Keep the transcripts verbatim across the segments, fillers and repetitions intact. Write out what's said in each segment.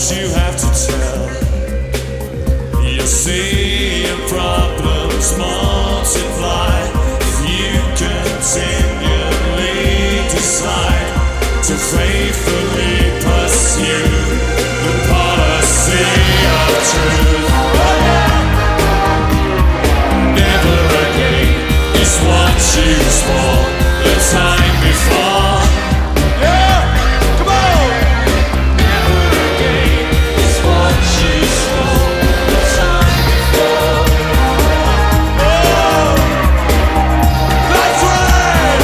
you have to tell. You see your problems multiply if you continually decide to faithfully pursue the policy of truth. Never again is what you swore the time before. Yeah, come on! Never again is what you swore the time before. Oh, that's right!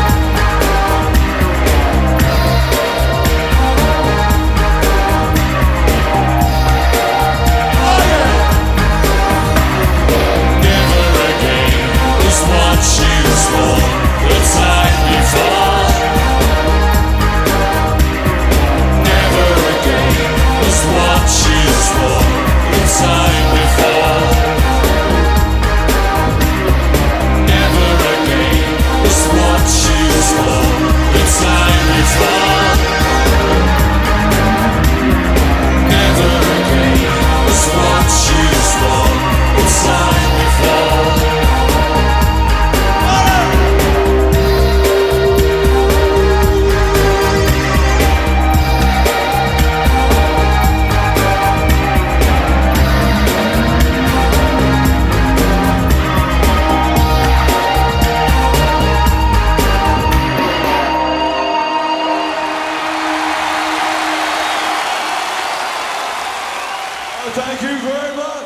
Oh yeah! Never again is what you swore the time before. Never again is what you swore the time before. Never again is what you swore the time before. Never again is what you swore the time before. Thank you very much.